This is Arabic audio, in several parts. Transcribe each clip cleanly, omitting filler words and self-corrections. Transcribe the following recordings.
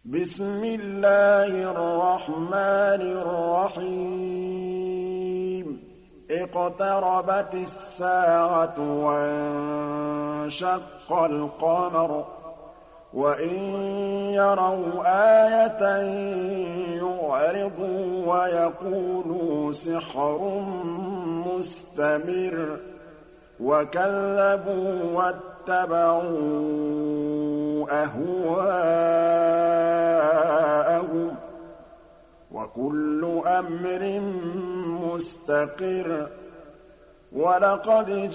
بسم الله الرحمن الرحيم اقتربت الساعة وانشق القمر وإن يروا آية يعرضوا ويقولوا سحر مستمر وكذبوا واتبعوا أهواءهم وكل أمر مستقر ولقد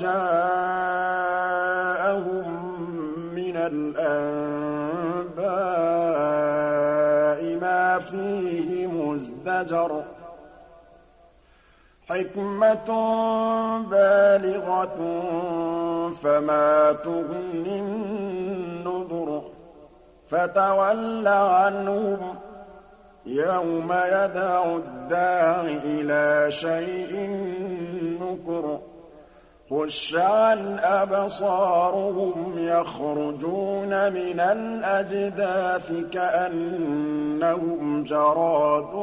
جاءهم من الأنباء ما فيه مزدجر حكمة بالغة فما تغني النذر فتول عنهم يوم يدعو الداع إلى شيء نكر خش عن أبصارهم يخرجون من الأجداث كأنهم جراد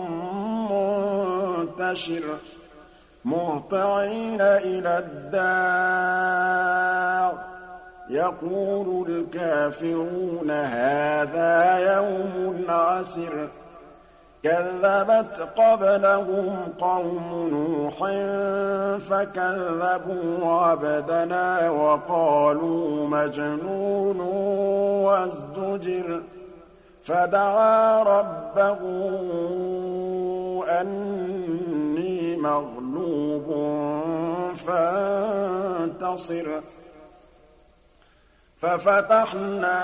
منتشر مهطعين إلى الداع يقول الكافرون هذا يوم عسر كذبت قبلهم قوم نوح فكذبوا عبدنا وقالوا مجنون وازدجر فدعا ربه أني مغلوب فانتصر ففتحنا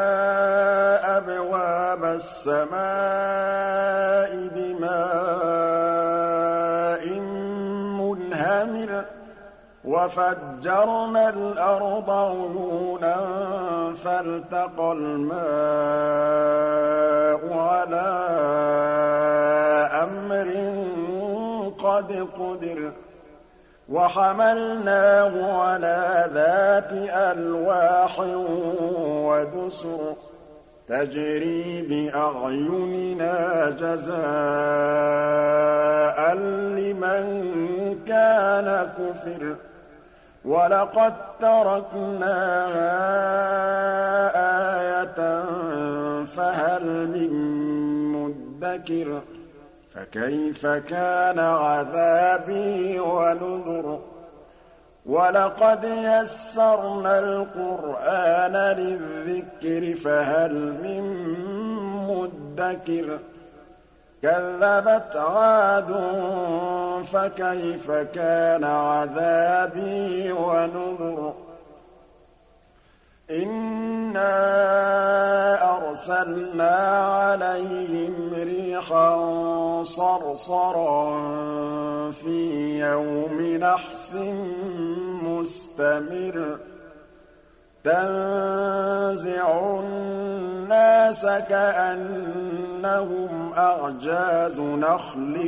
أبواب السماء بماء منهمر وفجرنا الأرض عيونا فالتقى الماء على أمر قد قدر وحملناه على ذات ألواح ودسر تجري بأعيننا جزاء لمن كان كفر ولقد تركناها آية فهل من مدكر فكيف كان عذابي ونذر ولقد يسرنا القرآن للذكر فهل من مدكر كذبت عاد فكيف كان عذابي ونذر إنا أرسلنا عليهم ريحا صرصرا في يوم نحس مستمر تنزع الناس كأنهم أعجاز نخل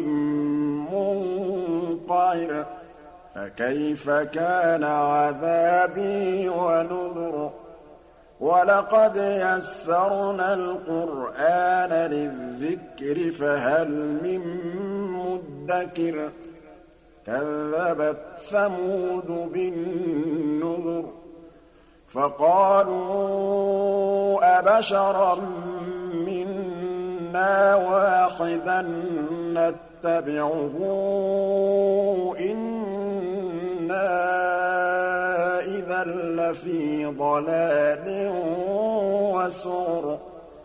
منقعر فكيف كان عذابي ونذر ولقد يسرنا القرآن للذكر فهل من مدكر كذبت ثمود بالنذر فقالوا أبشرا منا واحدا نتبعه إنا إذا لفي ضلال وسعر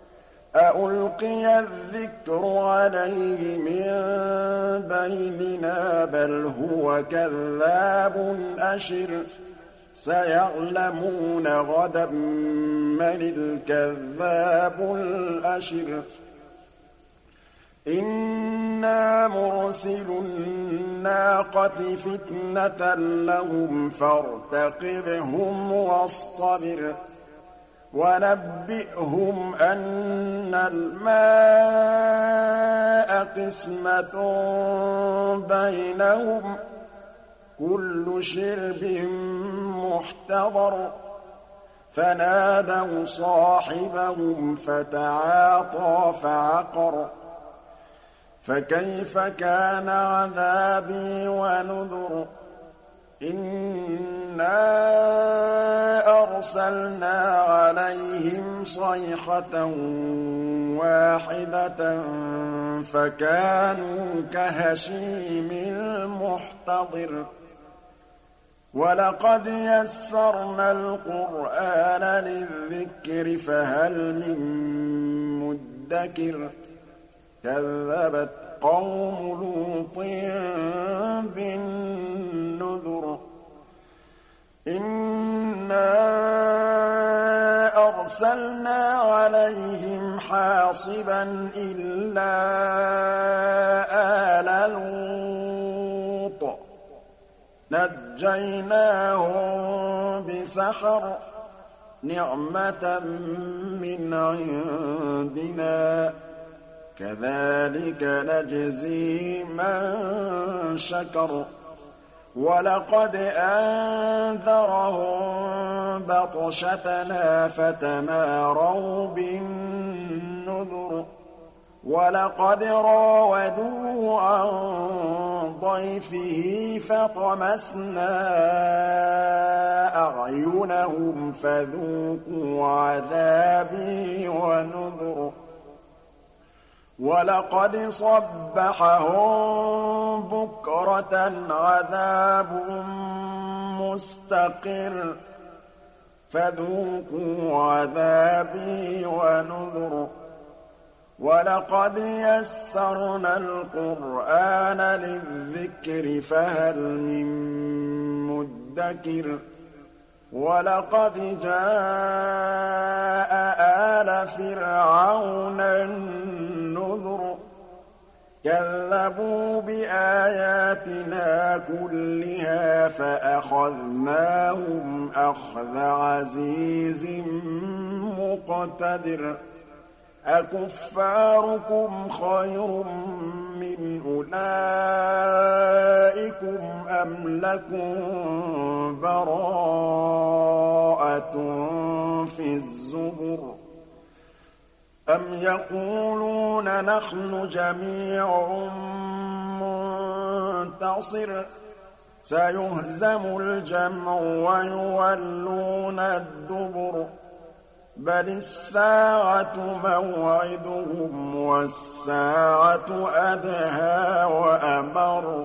أألقي الذكر عليه من بيننا بل هو كذاب أشر سيعلمون غدا من الكذاب الأشر إنا مرسل الناقة فتنة لهم فارتقبهم واصطبر ونبئهم أن الماء قسمة بينهم كل شرب محتضر فنادوا صاحبهم فتعاطى فعقر فكيف كان عذابي ونذر إنا أرسلنا عليهم صيحة واحدة فكانوا كهشيم المحتضر ولقد يسرنا القرآن للذكر فهل من مدكر كذبت قوم لوط بالنذر إنا أرسلنا عليهم حاصبا إلا آل لوط نجيناهم بسحر نعمة من عندنا كذلك نجزي من شكر ولقد أنذرهم بطشتنا فتماروا بالنذر ولقد راودوه عن ضيفه فطمسنا أعينهم فذوقوا عذابي ونذر ولقد صبحهم بكرة عذاب مستقر فذوقوا عذابي ونذر ولقد يسرنا القرآن للذكر فهل من مدكر ولقد جاء آل فرعون النذر كذبوا بآياتنا كلها فأخذناهم أخذ عزيز مقتدر أكفاركم خير من أولئكم أم لكم براءة في الزبر أم يقولون نحن جميع منتصر سيهزم الجمع ويولون الدبر بل الساعة موعدهم والساعة أدهى وأمر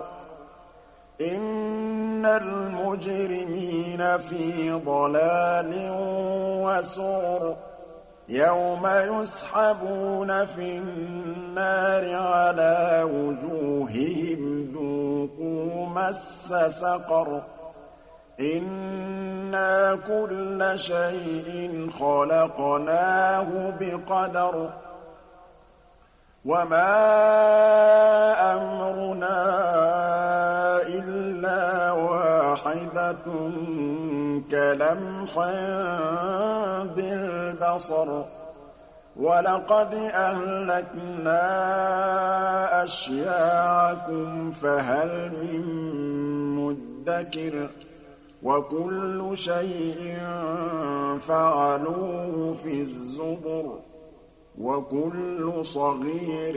إن المجرمين في ضلال وسعر يوم يسحبون في النار على وجوههم ذوقوا مس سقر إنا كل شيء خلقناه بقدر وما أمرنا إلا واحدة كلمح بالبصر ولقد أهلكنا أشياعكم فهل من مدكر وكل شيء فعلوه في الزبر وكل صغير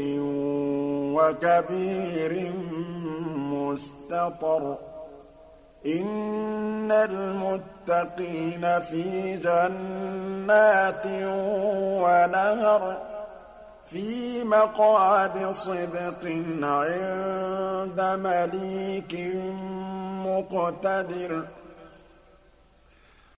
وكبير مستطر إن المتقين في جنات ونهر في مقعد صدق عند مليك مقتدر